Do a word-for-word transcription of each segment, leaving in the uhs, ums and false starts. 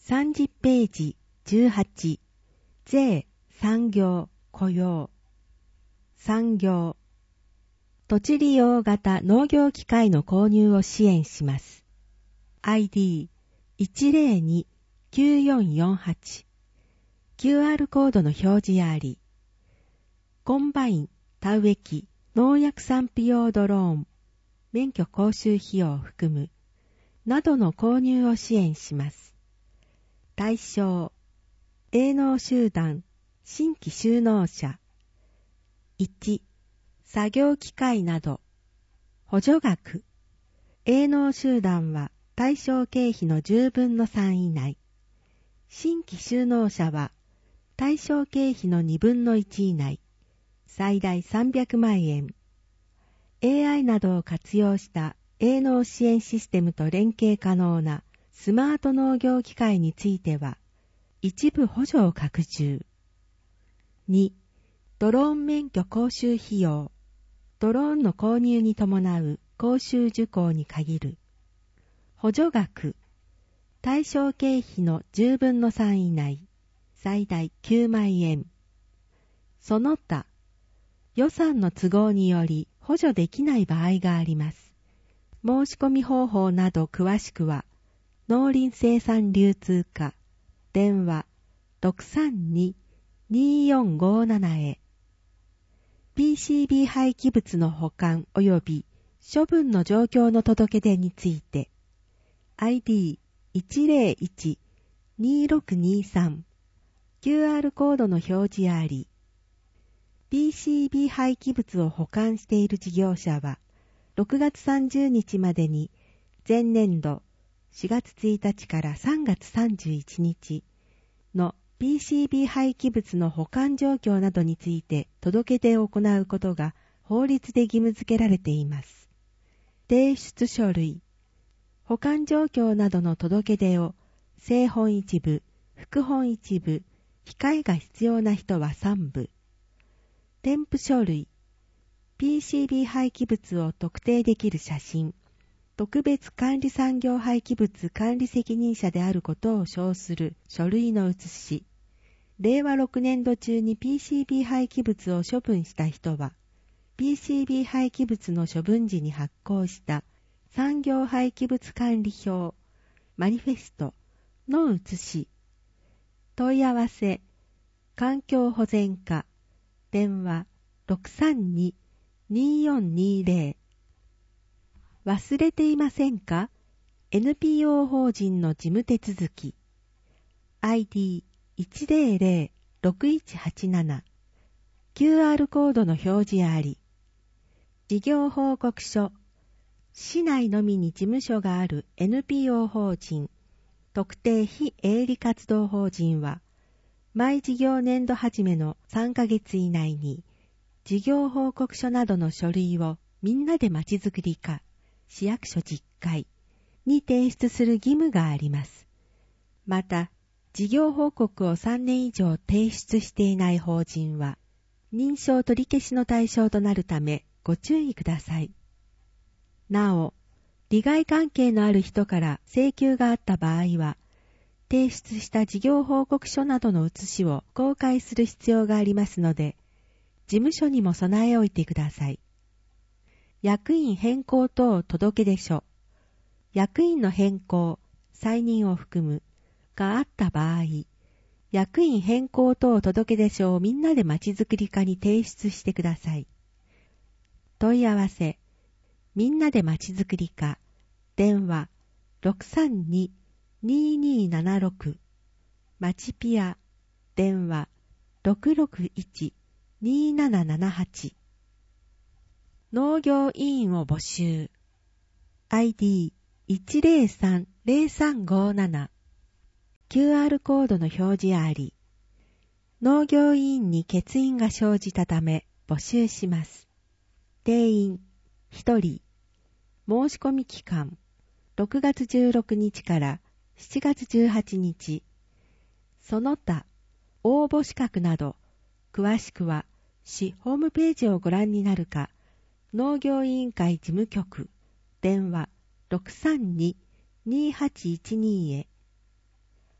さんじゅっページじゅうはち、税、産業、雇用。産業。土地利用型農業機械の購入を支援します。アイディーいちゼロに きゅうよんよんはち キューアール コードの表示あり。コンバイン、田植え機、農薬散布用ドローン、免許講習費用を含む、などの購入を支援します。対象、営農集団、新規就農者。いち、作業機械など。補助額、営農集団は対象経費のじゅうぶんのさん以内。新規就農者は対象経費のにぶんのいち以内。最大さんびゃくまんえん。エーアイ などを活用した営農支援システムと連携可能なスマート農業機械については、一部補助を拡充。に、ドローン免許講習費用。ドローンの購入に伴う講習受講に限る。補助額。対象経費のじゅうぶんのさん以内。最大きゅうまんえん。その他、予算の都合により補助できない場合があります。申し込み方法など詳しくは、農林生産流通課、電話 ろくさんに にーよんごなな へ。ピーシービー 廃棄物の保管及び処分の状況の届け出について、アイディーいちゼロいち にーろくにさん、キューアール コードの表示あり、ピーシービー 廃棄物を保管している事業者は、ろくがつさんじゅうにちまでに前年度しがつついたちからさんがつさんじゅういちにちの ピーシービー 廃棄物の保管状況などについて届け出を行うことが法律で義務付けられています。提出書類、保管状況などの届け出を正本一部、副本一部、控えが必要な人はさんぶ。添付書類、ピーシービー 廃棄物を特定できる写真、特別管理産業廃棄物管理責任者であることを証する書類の写し、れいわろくねんど中に ピーシービー 廃棄物を処分した人は、ピーシービー 廃棄物の処分時に発行した産業廃棄物管理表、マニフェストの写し、問い合わせ、環境保全課、電話 ろくさんに にーよんにーぜろ。忘れていませんか？ エヌピーオー 法人の事務手続き。アイディーいちゼロゼロ ろくいちはちなな。キューアール コードの表示あり。事業報告書。市内のみに事務所がある エヌピーオー 法人、特定非営利活動法人は、毎事業年度始めのさんかげつ以内に、事業報告書などの書類をみんなでまちづくり課、市役所じゅっかいに提出する義務があります。また、事業報告をさんねん以上提出していない法人は、認証取り消しの対象となるためご注意ください。なお、利害関係のある人から請求があった場合は、提出した事業報告書などの写しを公開する必要がありますので、事務所にも備えおいてください。役員変更等届出書、役員の変更、再任を含むがあった場合、役員変更等届出書をみんなでまちづくり課に提出してください。問い合わせ、みんなでまちづくり課、電話 ろくさんに にーにーななろく、まちピア、電話 ろくろくいち にーななななはち。農業委員を募集。アイディーいちゼロさん ゼロさんごなな。キューアール コードの表示あり。農業委員に欠員が生じたため募集します。定員ひとり。申し込み期間ろくがつじゅうろくにちからしちがつじゅうはちにち。その他、応募資格など、詳しくは市ホームページをご覧になるか、農業委員会事務局、電話 ろくさんに にーはちいちに へ。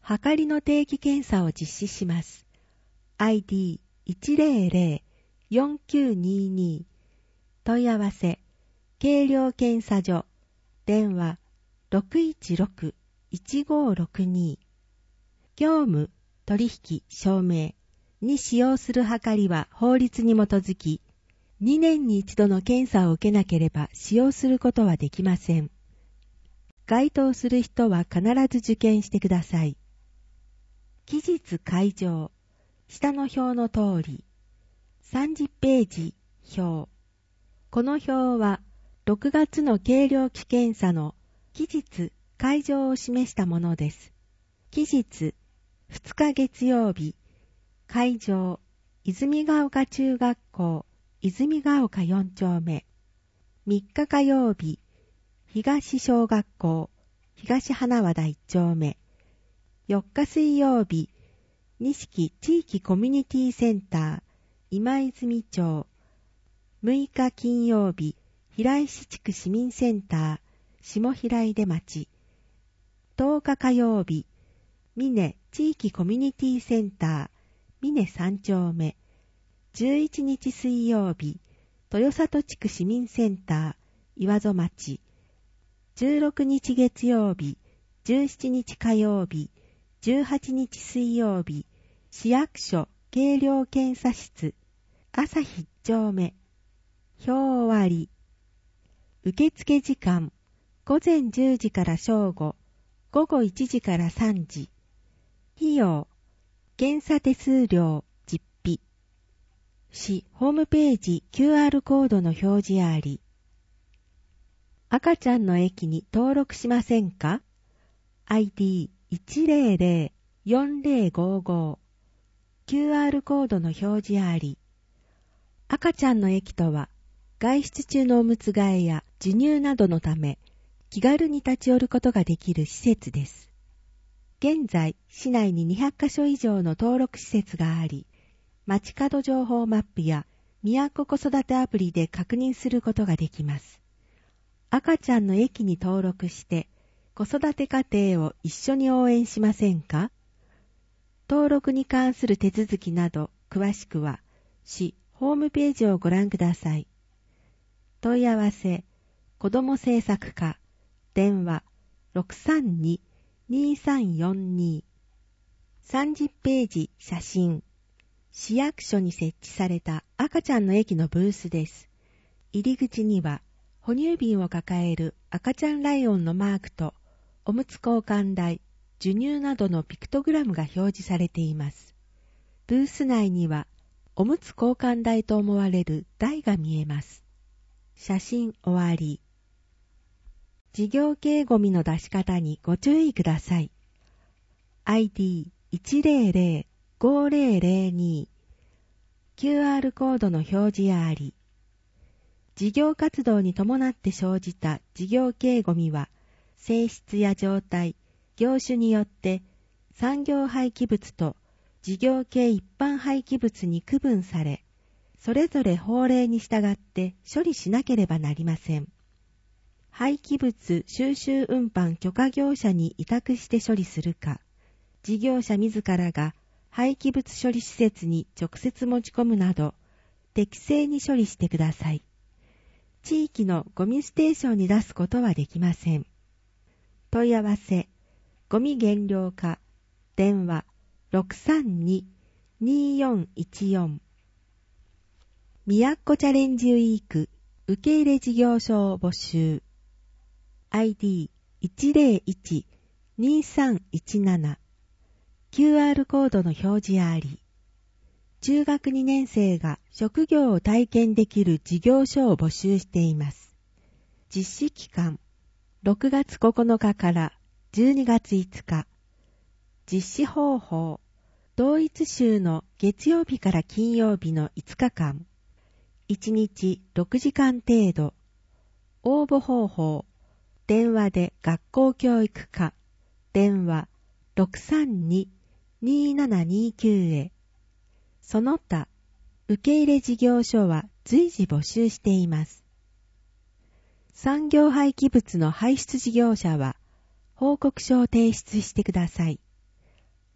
はかりの定期検査を実施します。アイディーいちゼロゼロ よんきゅうにに 問い合わせ、計量検査所、電話 ろくいちろく いちごろくに。業務、取引、証明に使用するはかりは法律に基づき、にねんに一度の検査を受けなければ使用することはできません。該当する人は必ず受験してください。期日開場、下の表の通り、さんじゅっページ、表。この表は、ろくがつの計量期検査の期日開場を示したものです。期日、ふつか月曜日、開場、泉ヶ丘中学校、泉ヶ丘よん丁目。みっか火曜日、東小学校、東花和田いち丁目。よっか水曜日、錦地域コミュニティセンター、今泉町。むいか金曜日、平石地区市民センター、下平出町。とおか火曜日、峰地域コミュニティセンター、峰さん丁目。じゅういちにち水曜日、豊里地区市民センター、岩戸町。じゅうろくにち月曜日、じゅうしちにち火曜日、じゅうはちにち水曜日、市役所計量検査室、朝日いち丁目。表終わり。受付時間、午前じゅうじから正午、午後いちじからさんじ。費用、検査手数料、実費。市ホームページ キューアール コードの表示あり。赤ちゃんの駅に登録しませんか？ アイディーいちゼロゼロ よんゼロごご。キューアール コードの表示あり。赤ちゃんの駅とは、外出中のおむつ替えや授乳などのため、気軽に立ち寄ることができる施設です。現在、市内ににひゃっかしょ以上の登録施設があり、街角情報マップや都子育てアプリで確認することができます。赤ちゃんの駅に登録して、子育て家庭を一緒に応援しませんか？登録に関する手続きなど、詳しくは、市ホームページをご覧ください。問い合わせ、子ども政策課、電話 ろくさんに にさんよんに。さんじゅっページ写真。市役所に設置された赤ちゃんの駅のブースです。入り口には、哺乳瓶を抱える赤ちゃんライオンのマークと、おむつ交換台、授乳などのピクトグラムが表示されています。ブース内には、おむつ交換台と思われる台が見えます。写真終わり。事業系ゴミの出し方にご注意ください。アイディーいちゼロゼロ ごゼロゼロに。キューアール コードの表示あり。事業活動に伴って生じた事業系ゴミは、性質や状態、業種によって産業廃棄物と事業系一般廃棄物に区分され、それぞれ法令に従って処理しなければなりません。廃棄物収集運搬許可業者に委託して処理するか、事業者自らが廃棄物処理施設に直接持ち込むなど、適正に処理してください。地域のゴミステーションに出すことはできません。問い合わせ、ゴミ減量課、電話 ろくさんに によんいちよん。みやっこチャレンジウィーク受け入れ事業所を募集。アイディーいちゼロいち にさんいちなな。キューアール コードの表示あり。中学にねん生が職業を体験できる事業所を募集しています。実施期間、ろくがつここのかからじゅうにがついつか。実施方法、同一週の月曜日から金曜日のいつかかん。いちにちろくじかん程度。応募方法、電話で学校教育課、電話 ろくさんに にななにきゅう へ。その他、受け入れ事業所は随時募集しています。産業廃棄物の排出事業者は、報告書を提出してください。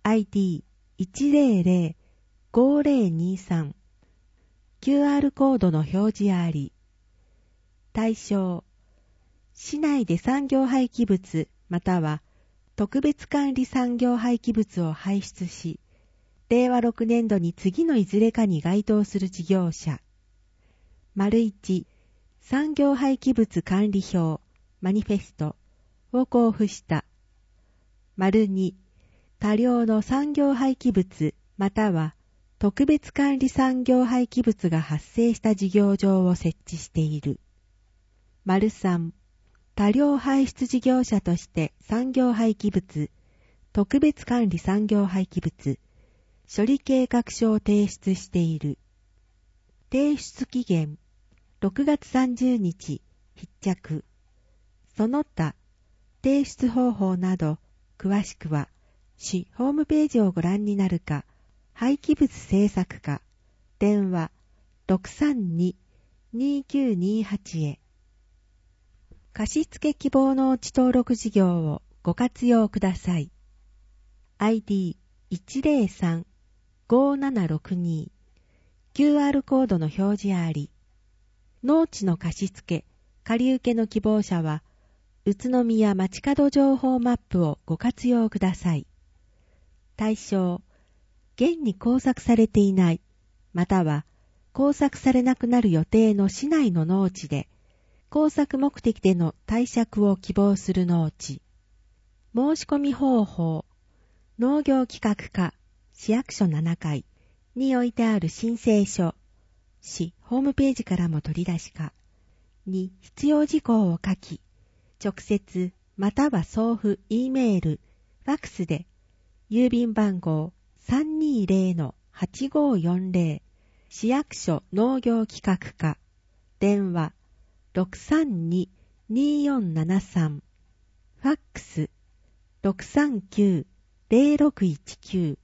アイディーいちゼロゼロ ごゼロにさん キューアール コードの表示あり。対象、市内で産業廃棄物または特別管理産業廃棄物を排出し、れいわろくねんどに次のいずれかに該当する事業者。丸いち、産業廃棄物管理表、マニフェストを交付した。丸に、多量の産業廃棄物または特別管理産業廃棄物が発生した事業場を設置している。丸さん、多量排出事業者として産業廃棄物、特別管理産業廃棄物、処理計画書を提出している。提出期限、ろくがつさんじゅうにち、必着。その他、提出方法など、詳しくは、市ホームページをご覧になるか、廃棄物政策課、電話 ろくさんに にきゅうにはち へ。貸付希望農地登録事業をご活用ください。アイディーいちゼロさん ごななろくに キューアール コードの表示あり。農地の貸付、借受の希望者は、宇都宮街角情報マップをご活用ください。対象、現に耕作されていない、または耕作されなくなる予定の市内の農地で、耕作目的での貸借を希望する農地。申し込み方法、農業企画課、市役所ななかいに置いてある申請書、市ホームページからも取り出しか、に必要事項を書き、直接または送付 E メール、ファックスで、郵便番号 さんにゼロのはちごよんゼロ 市役所農業企画課、電話 ろくさんに によんななさん ファックス ろくさんきゅう ゼロろくいちきゅう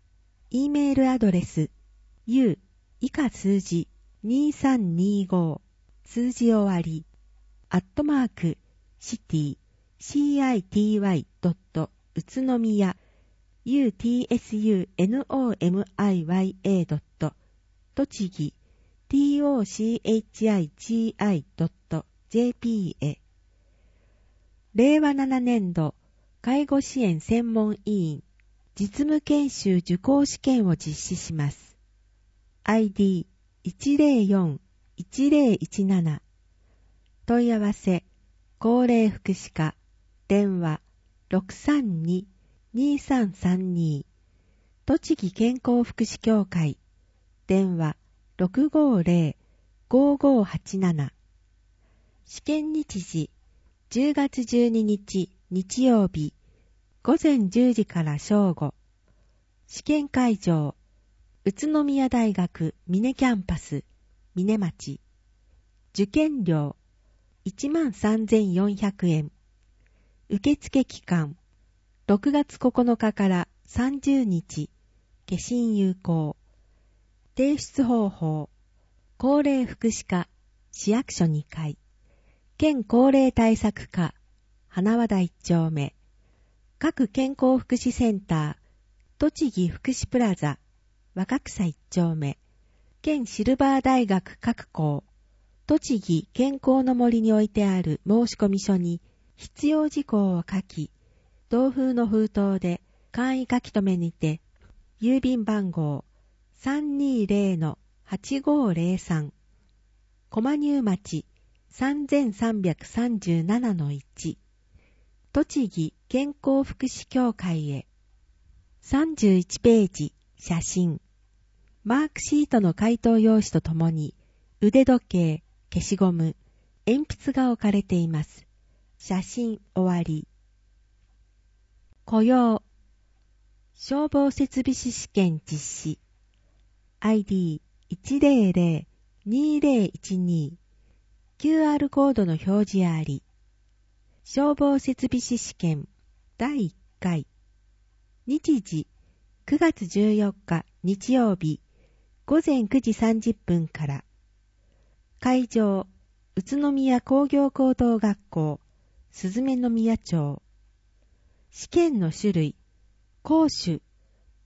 E メールアドレス U 以下数字にさんにご数字終わりアットマークシティ シーアイティーワイ ドット 宇都宮 ユーティーエスユーエヌオーエムアイワイエー ドット 栃木 ティーオーシーエイチアイジーアイ ドット ジェーピー へ。れいわななねんど介護支援専門委員実務研修受講試験を実施します。アイディーいちゼロよん いちゼロいちなな 問い合わせ高齢福祉課電話 ろくさんに にさんさんに 栃木健康福祉協会電話 ろくごゼロ ごごはちなな 試験日時じゅうがつじゅうににち日曜日午前じゅうじから正午。試験会場宇都宮大学峰キャンパス峰町。受験料いちまんさんぜんよんひゃくえん。受付期間ろくがつここのかからさんじゅうにち。消印有効。提出方法高齢福祉課市役所にかい県高齢対策課花和田いっちょうめ各健康福祉センター栃木福祉プラザ若草いっちょうめ県シルバー大学各校栃木健康の森に置いてある申込書に必要事項を書き同封の封筒で簡易書き留めにて郵便番号 さんにゼロのはちごゼロさん 駒入町 さんさんさんななのいち 栃木健康福祉協会へさんじゅういちページ写真マークシートの回答用紙とともに腕時計、消しゴム、鉛筆が置かれています。写真終わり。雇用消防設備士試験実施 アイディーいちゼロゼロ にゼロいちに キューアール コードの表示あり消防設備士試験だいいっかい日時くがつじゅうよっか日曜日ごぜんくじさんじゅっぷんから会場宇都宮工業高等学校すずめの宮町試験の種類講習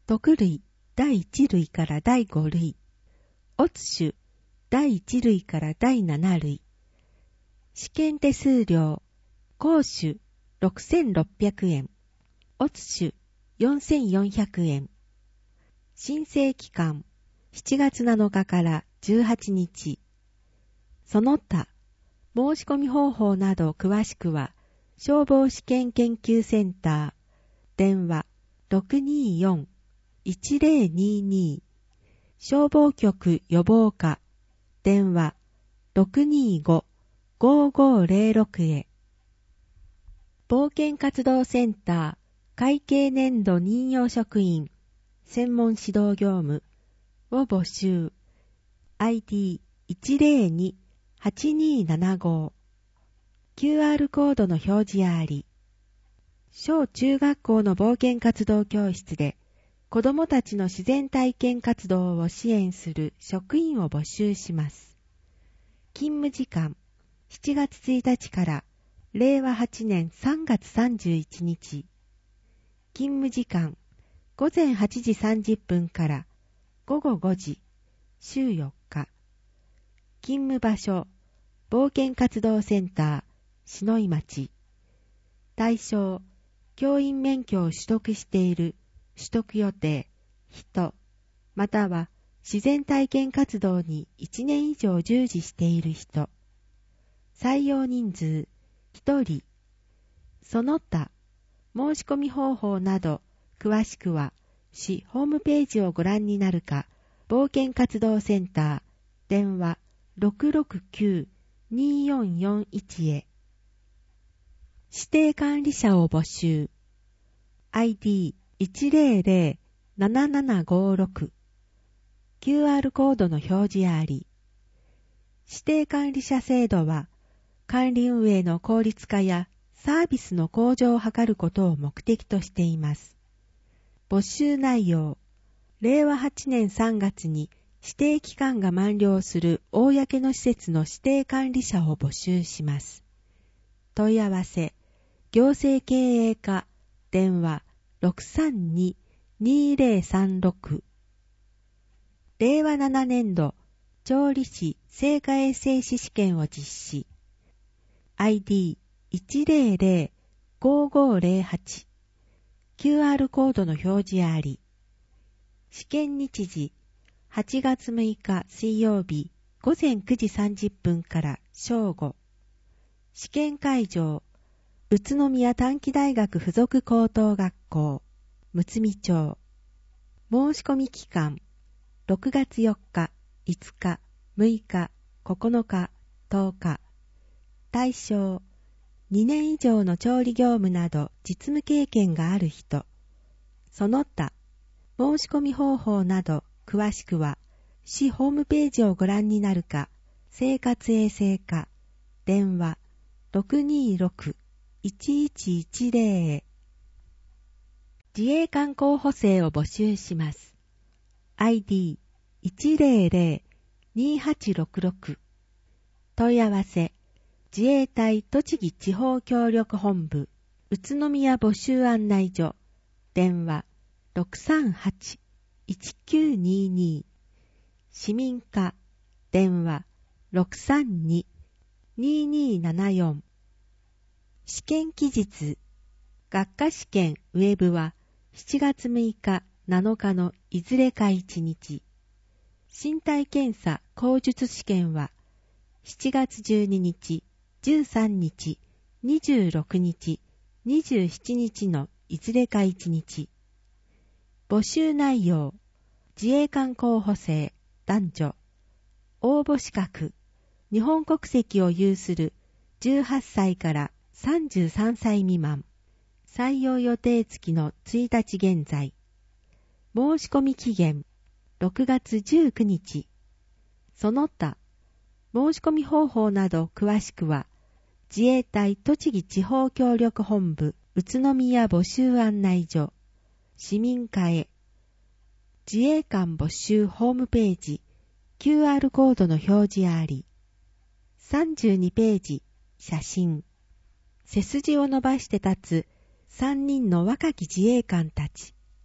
特類だいいち類からだいご類、オツ種だいいち類からだいなな類、試験手数料、講種ろくせんろっぴゃくえん、オツ種よんせんよんひゃくえん、申請期間しちがつなのかからじゅうはちにち、その他、申し込み方法など詳しくは、消防試験研究センター、電話 ろくにーよん いちぜろにーにー、消防局予防課、電話 ろくにーご ごーごーぜろろく へ。冒険活動センター会計年度任用職員専門指導業務を募集。 アイディーいちぜろに はちにーななご、 キューアール コードの表示あり。小中学校の冒険活動教室で子どもたちの自然体験活動を支援する職員を募集します。勤務時間しちがつついたちかられいわはちねんさんがつさんじゅういちにち。勤務時間ごぜんはちじさんじゅっぷんからごごごじ、週よっか。勤務場所冒険活動センター篠井町。対象教員免許を取得している、取得予定人、または自然体験活動にいちねん以上従事している人。採用人数ひとり。その他、申し込み方法など詳しくは市ホームページをご覧になるか、冒険活動センター電話 ろくろくきゅう にーよんよんいち へ。指定管理者を募集。アイディーいちぜろぜろ ななななごろく、キューアール コードの表示あり。指定管理者制度は管理運営の効率化やサービスの向上を図ることを目的としています。募集内容、れいわはちねんさんがつに指定期間が満了する公の施設の指定管理者を募集します。問い合わせ、行政経営課、電話 ろくさんに にーぜろさんろく。れいわななねんど調理師生化衛生士試験を実施。アイディーいちぜろぜろ ごーごーぜろはち、キューアール コードの表示あり。試験日時はちがつむいか水曜日ごぜんくじさんじゅっぷんから正午。試験会場宇都宮短期大学附属高等学校むつみ町。申し込み期間ろくがつよっか、いつか、むいか、ここのか、とおか。対象にねん以上の調理業務など実務経験がある人。その他、申し込み方法など詳しくは市ホームページをご覧になるか、生活衛生課、電話 ろくにーろく いちいちいちぜろ へ。自衛官候補生を募集します。アイディーいちぜろぜろ にーはちろくろく。問い合わせ、自衛隊栃木地方協力本部宇都宮募集案内所、電話 ろくさんはち いちきゅうにーにー。市民課、電話 ろくさんに にーにーななよん。試験期日、学科試験ウェブはしちがつむいか、なのかのいずれかいちにち。身体検査口述試験はしちがつじゅうににち、じゅうさんにち、にじゅうろくにち、にじゅうしちにちのいずれかいちにち。募集内容、自衛官候補生、男女。応募資格、日本国籍を有するじゅうはっさいからさんじゅうさんさい未満。採用予定付のついたち現在。申し込み期限、ろくがつじゅうくにち。その他、申し込み方法など詳しくは、自衛隊栃木地方協力本部宇都宮募集案内所、市民課へ。自衛官募集ホームページ、キューアール コードの表示あり。さんじゅうにページ、写真。背筋を伸ばして立つさんにんの若き自衛官たち。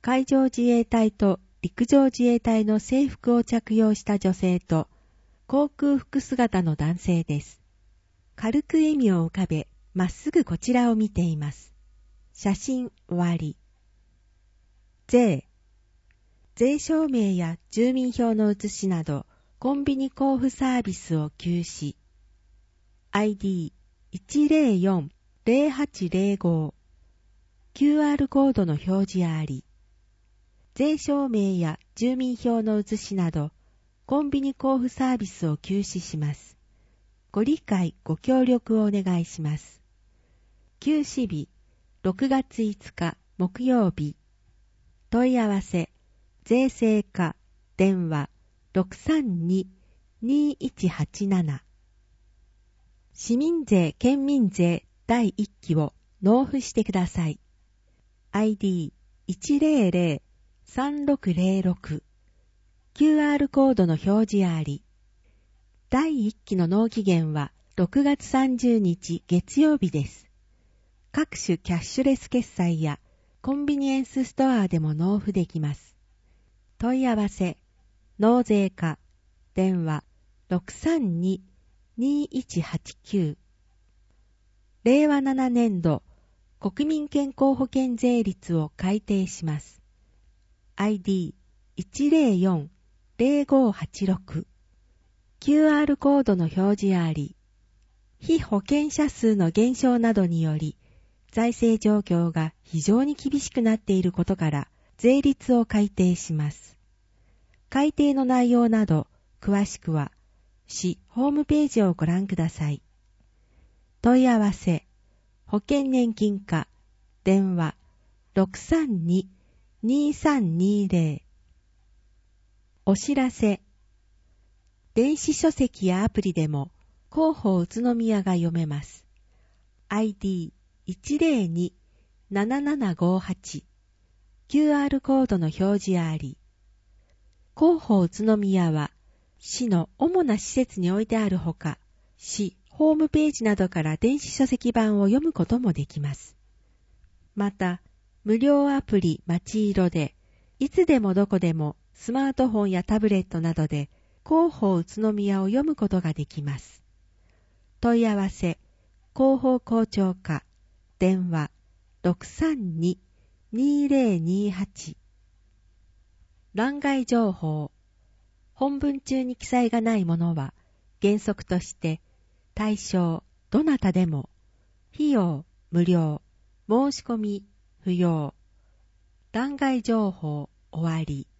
海上自衛隊と陸上自衛隊の制服を着用した女性と航空服姿の男性です。軽く笑みを浮かべ、まっすぐこちらを見ています。写真終わり。税。税証明や住民票の写しなど、コンビニ交付サービスを休止。アイディーいちゼロよんゼロはちゼロご。キューアール コードの表示あり。税証明や住民票の写しなど、コンビニ交付サービスを休止します。ご理解、ご協力をお願いします。休止日、ろくがついつか木曜日。問い合わせ、税制課、電話、ろくさんに にいちはちなな。市民税・県民税だいいっきを納付してください。アイディーいちゼロゼロさんろくゼロろく。キューアール コードの表示あり。だいいっきの納期限はろくがつさんじゅうにち月曜日です。各種キャッシュレス決済やコンビニエンスストアでも納付できます。問い合わせ、納税課、電話 ろくさんに にいちはちきゅう。れいわななねんど国民健康保険税率を改定します。アイディーいちゼロよんゼロごはちろく。キューアール コードの表示あり。被保険者数の減少などにより、財政状況が非常に厳しくなっていることから、税率を改定します。改定の内容など、詳しくは、市ホームページをご覧ください。問い合わせ、保険年金課、電話、ろくさんに にさんにゼロ。お知らせ、電子書籍やアプリでも、広報宇都宮が読めます。アイディーいちゼロに ななななごはち。キューアール コードの表示あり。広報宇都宮は、市の主な施設に置いてあるほか、市ホームページなどから電子書籍版を読むこともできます。また、無料アプリまちいろで、いつでもどこでもスマートフォンやタブレットなどで広報宇都宮を読むことができます。問い合わせ、広報校長課、電話 ろくさんに にゼロにはち。欄外情報。本文中に記載がないものは、原則として、対象、どなたでも、費用、無料、申し込み、不要。欄外情報、終わり。